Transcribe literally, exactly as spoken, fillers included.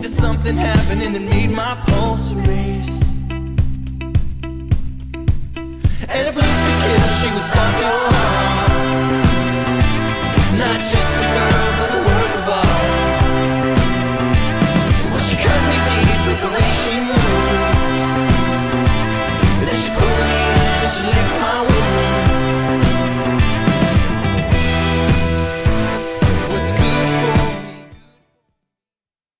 There's something happening that made my pulse race. And if looks could kill, she would stop your heart. Not just